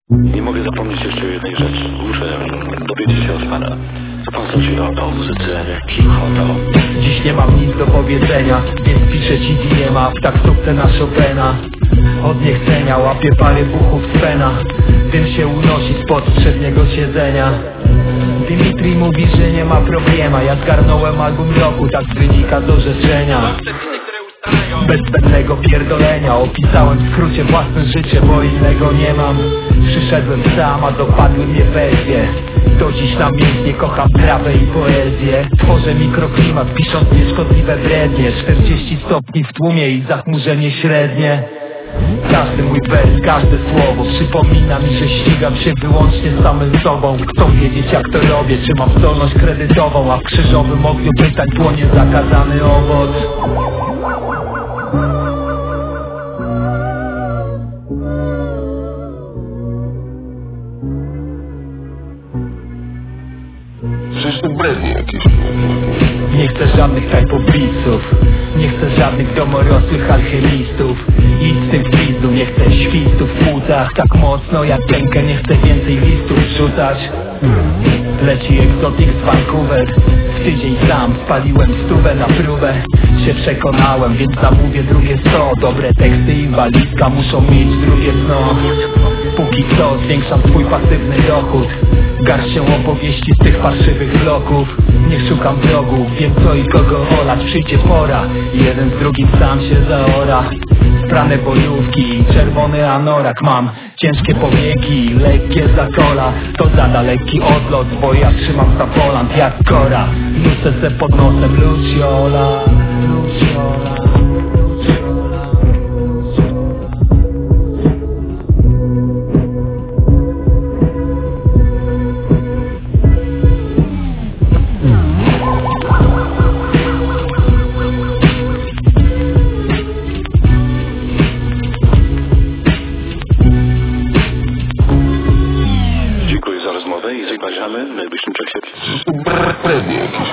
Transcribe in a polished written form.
Nie mogę zapomnieć jeszcze jednej rzeczy. Muszę dowiedzieć się od pana, co pan sądzi o muzyce hip-hopu. Dziś nie mam nic do powiedzenia, więc piszę ci DM-a w taksówce na Chopina. Od niechcenia łapię parę buchów z pena, dym się unosi spod przedniego siedzenia. Dimitri mówi, że nie ma problema. Ja zgarnąłem album roku, tak wynika z orzeczenia. Bez zbędnego pierdolenia opisałem w skrócie własne życie, bo innego nie mam. Przyszedłem sam, a dopadły mnie wersje. Do dziś namiętnie kocham trawę i poezję. Tworzę mikroklimat, pisząc nieszkodliwe brednie. 40 stopni w tłumie i zachmurzenie średnie. Każdy mój wers, każde słowo przypomina mi, że ścigam się wyłącznie z samym sobą. Chcą wiedzieć, jak to robię, czy mam zdolność kredytową, a w krzyżowym ogniu pytań płonie zakazany owoc. Przecież to brednie jakieś. Nie chcę żadnych typów beatsów, nie chcę żadnych domorosłych alchemistów. Idź z tym pizdu, nie chcę świstów w płucach tak mocno jak pękę, nie chcę więcej listów rzucać. Leci Exotic z Vancouver. W tydzień sam spaliłem 100 na próbę. Się przekonałem, więc zamówię drugie 100. Dobre teksty i walizka muszą mieć drugie dno. Póki co zwiększam swój pasywny dochód garścią opowieści z tych parszywych bloków. Nie szukam wrogów, wiem co i kogo olać. Przyjdzie pora, jeden z drugim sam się zaora. Sprane bojówki, czerwony anorak. Mam ciężkie powieki, lekkie zakola. To zada lekki odlot, bo ja trzymam za volant jak kora. Nucę se pod nosem Luciola, Luciola. Dziękuję za rozmowę i zapraszamy w najbliższym czasie. Brednie jakieś.